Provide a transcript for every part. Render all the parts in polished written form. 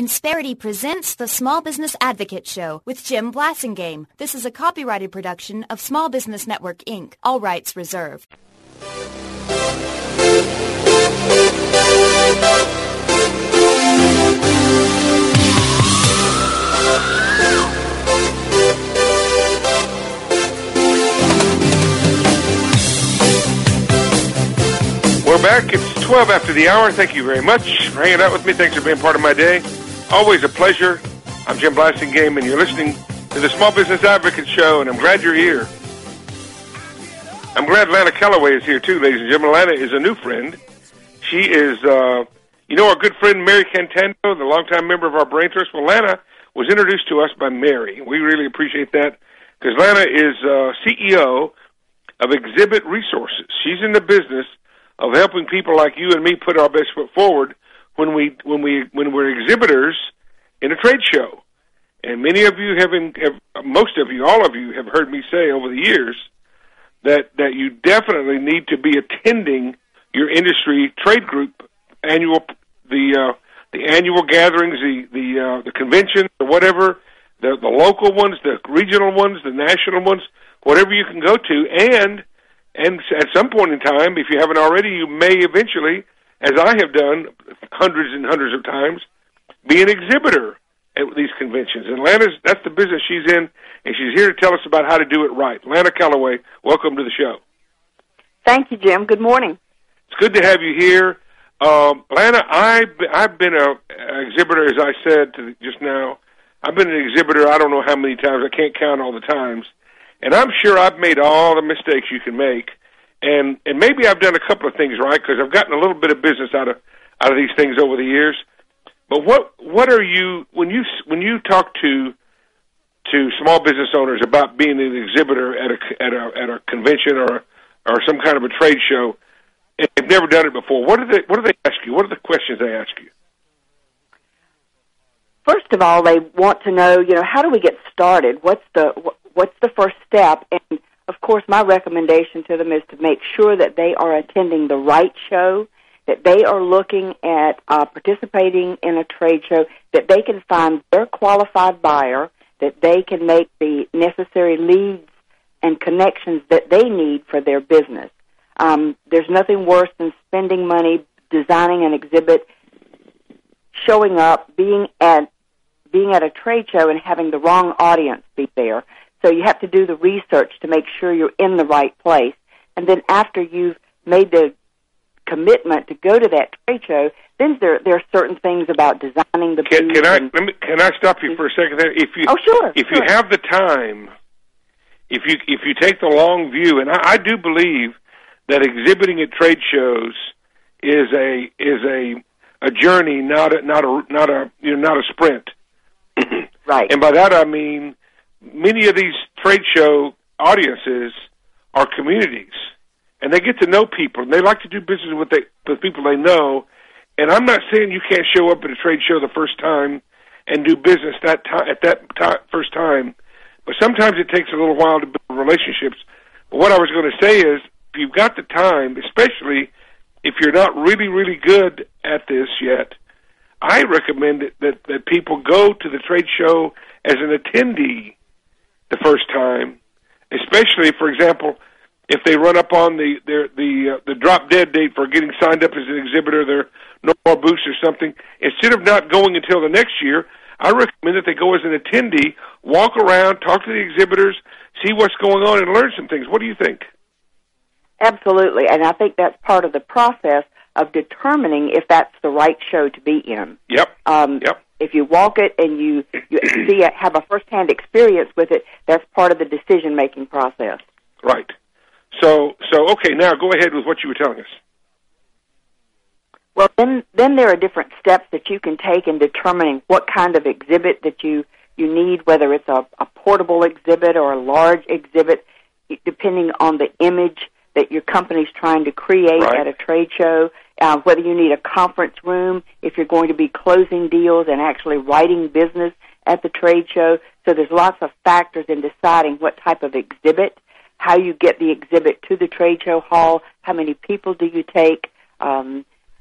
Insperity presents the Small Business Advocate Show with Jim Blasingame. This is a copyrighted production of Small Business Network, Inc., all rights reserved. We're back. It's 12 after the hour. Thank you very much for hanging out with me. Thanks for being part of my day. Always a pleasure. I'm Jim Blasingame, and you're listening to the Small Business Advocate Show, and I'm glad you're here. I'm glad Lana Calloway is here, too, ladies and gentlemen. Lana is a new friend. She is, our good friend Mary Cantando, the longtime member of our Brain Trust. Well, Lana was introduced to us by Mary. We really appreciate that, because Lana is CEO of Exhibit Resources. She's in the business of helping people like you and me put our best foot forward when we're exhibitors in a trade show. And many of you most of you, all of you have heard me say over the years that you definitely need to be attending your industry trade group the annual gatherings, the conventions, or whatever, the local ones, the regional ones, the national ones, whatever you can go to, and at some point in time, if you haven't already, you may eventually, as I have done hundreds and hundreds of times, be an exhibitor at these conventions. And that's the business she's in, and she's here to tell us about how to do it right. Lana Calloway, welcome to the show. Thank you, Jim. Good morning. It's good to have you here. Lana, I've been an exhibitor, as I said just now. I've been an exhibitor I don't know how many times. I can't count all the times. And I'm sure I've made all the mistakes you can make, and maybe I've done a couple of things right because I've gotten a little bit of business out of these things over the years. But what are you when you talk to small business owners about being an exhibitor at a convention or some kind of a trade show, and they've never done it before? What do they ask you? What are the questions they ask you? First of all, they want to know, how do we get started? What's the first step? And, of course, my recommendation to them is to make sure that they are attending the right show, that they are looking at participating in a trade show, that they can find their qualified buyer, that they can make the necessary leads and connections that they need for their business. There's nothing worse than spending money, designing an exhibit, showing up, being at a trade show and having the wrong audience be there. So you have to do the research to make sure you're in the right place. And then after you've made the commitment to go to that trade show, then there are certain things about designing the booth. Can I stop you for a second there? Sure. If you have the time, if you take the long view, and I do believe that exhibiting at trade shows is a journey, not a sprint. Right. And by that I mean many of these trade show audiences are communities, and they get to know people, and they like to do business with people they know. And I'm not saying you can't show up at a trade show the first time and do business first time, but sometimes it takes a little while to build relationships. But what I was going to say is, if you've got the time, especially if you're not really, really good at this yet, I recommend that people go to the trade show as an attendee the first time, especially, for example, if they run up on the drop dead date for getting signed up as an exhibitor, there are no more booths or something. Instead of not going until the next year, I recommend that they go as an attendee, walk around, talk to the exhibitors, see what's going on, and learn some things. What do you think? Absolutely, and I think that's part of the process of determining if that's the right show to be in. Yep. If you walk it and you have a first-hand experience with it, that's part of the decision-making process. Right. So okay, now go ahead with what you were telling us. Well, then there are different steps that you can take in determining what kind of exhibit that you need, whether it's a portable exhibit or a large exhibit, depending on the image that your company's trying to create at a trade show, whether you need a conference room if you're going to be closing deals and actually writing business at the trade show. So there's lots of factors in deciding what type of exhibit, how you get the exhibit to the trade show hall, how many people do you take,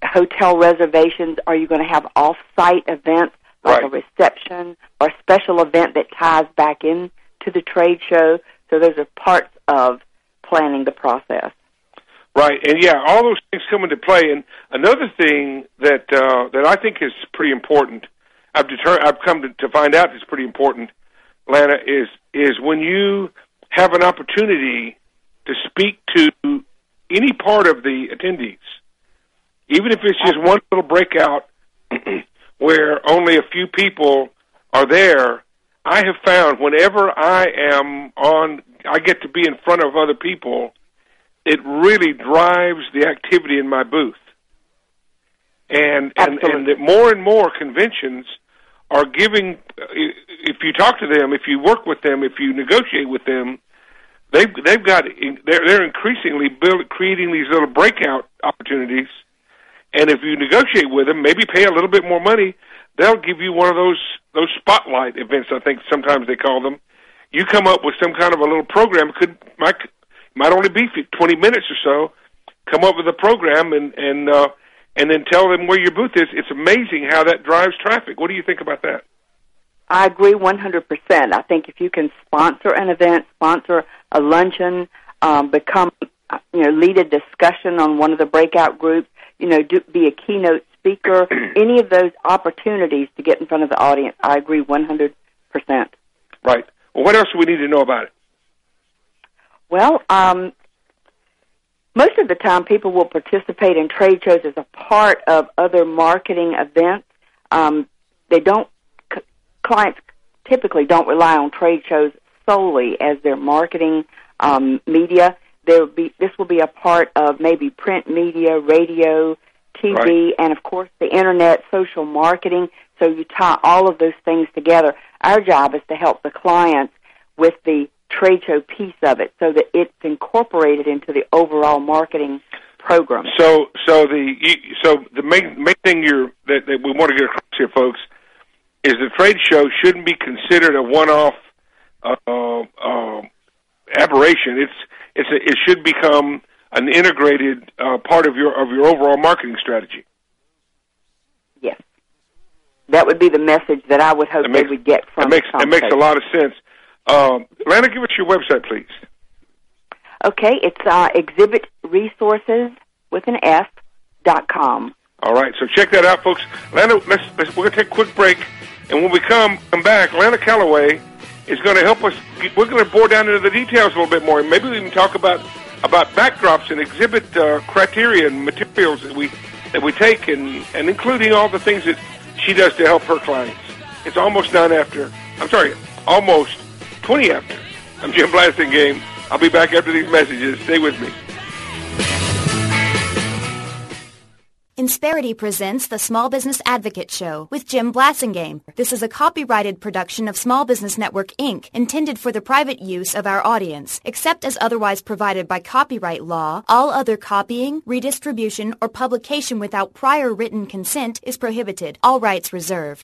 hotel reservations? Are you going to have off-site events like a reception or a special event that ties back in to the trade show? So those are parts of planning the process. Right, and all those things come into play. And another thing that I think is pretty important, I've come to find out is pretty important, Lana, is when you have an opportunity to speak to any part of the attendees, even if it's just one little breakout where only a few people are there. I have found whenever I get to be in front of other people, it really drives the activity in my booth. And that more and more conventions are giving, if you talk to them, if you work with them, if you negotiate with them, they're increasingly creating these little breakout opportunities. And if you negotiate with them, maybe pay a little bit more money, they'll give you one of those spotlight events, I think sometimes they call them. You come up with some kind of a little program, might only be 20 minutes or so, come up with a program and then tell them where your booth is. It's amazing how that drives traffic. What do you think about that? I agree 100%. I think if you can sponsor an event, sponsor a luncheon, lead a discussion on one of the breakout groups, be a keynote speaker, any of those opportunities to get in front of the audience, I agree 100%. Right. Well, what else do we need to know about it? Well, most of the time people will participate in trade shows as a part of other marketing events. Clients typically don't rely on trade shows solely as their marketing media. This will be a part of maybe print media, radio, TV, and of course the internet, social marketing. So you tie all of those things together. Our job is to help the clients with the trade show piece of it, so that it's incorporated into the overall marketing program. So the main thing that we want to get across here, folks, is the trade show shouldn't be considered a one-off aberration. It should become an integrated part of your overall marketing strategy. Yes, that would be the message that I would hope they would get from it. It makes a lot of sense. Lana, give us your website, please. Okay, it's exhibitresources.com. All right, so check that out, folks. Lana, we're going to take a quick break, and when we come back, Lana Calloway is going to help us. We're going to bore down into the details a little bit more, and maybe we can talk about backdrops and exhibit criteria and materials that we take, and including all the things that she does to help her clients. It's almost 20 after. I'm Jim Blasingame. I'll be back after these messages. Stay with me. Insperity presents the Small Business Advocate Show with Jim Blasingame. This is a copyrighted production of Small Business Network, Inc., intended for the private use of our audience. Except as otherwise provided by copyright law, all other copying, redistribution, or publication without prior written consent is prohibited. All rights reserved.